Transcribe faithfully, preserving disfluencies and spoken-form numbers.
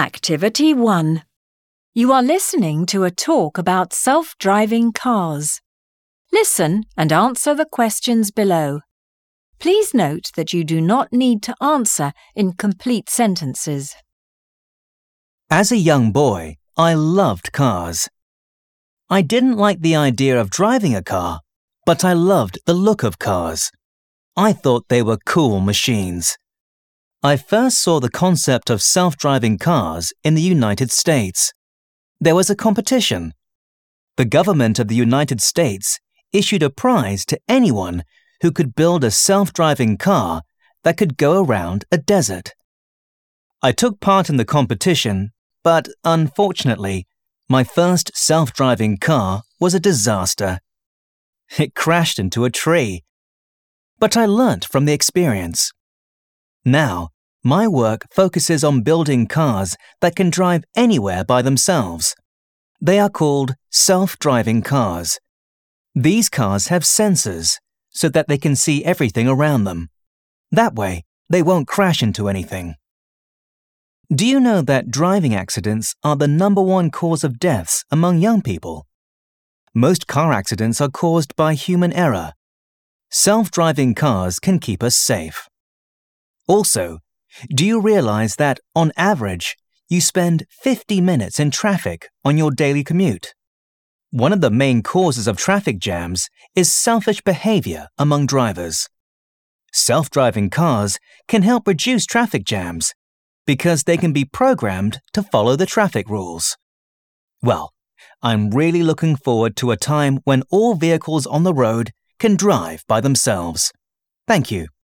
Activity one. You are listening to a talk about self-driving cars. Listen and answer the questions below. Please note that you do not need to answer in complete sentences. As a young boy, I loved cars. I didn't like the idea of driving a car, but I loved the look of cars. I thought they were cool machines. I first saw the concept of self-driving cars in the United States. There was a competition. The government of the United States issued a prize to anyone who could build a self-driving car that could go around a desert. I took part in the competition, but unfortunately, my first self-driving car was a disaster. It crashed into a tree. But I learnt from the experience. Now, my work focuses on building cars that can drive anywhere by themselves. They are called self-driving cars. These cars have sensors so that they can see everything around them. That way, they won't crash into anything. Do you know that driving accidents are the number one cause of deaths among young people? Most car accidents are caused by human error. Self-driving cars can keep us safe. Also, do you realize that, on average, you spend fifty minutes in traffic on your daily commute? One of the main causes of traffic jams is selfish behavior among drivers. Self-driving cars can help reduce traffic jams because they can be programmed to follow the traffic rules. Well, I'm really looking forward to a time when all vehicles on the road can drive by themselves. Thank you.